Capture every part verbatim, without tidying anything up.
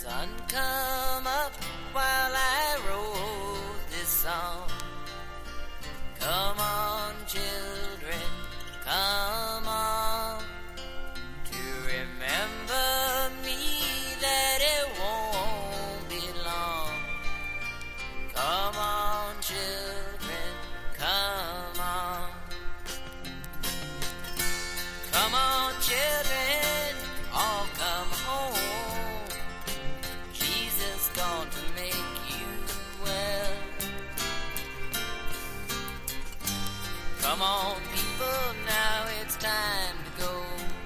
Sun come up while I wrote this song. Come on, children, come on, to remember me that it won't be long. Come on, children, come on. Come on, children, all come home. Jesus gone to make you well. Come on, people, now it's time to go.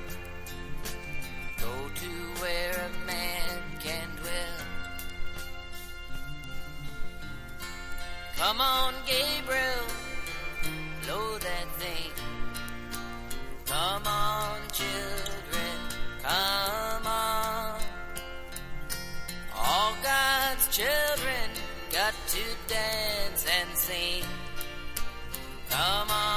Go to where a man can dwell. Come on, Gabriel, blow that thing. Come on, children, come on. All God's children got to dance and sing. Come on.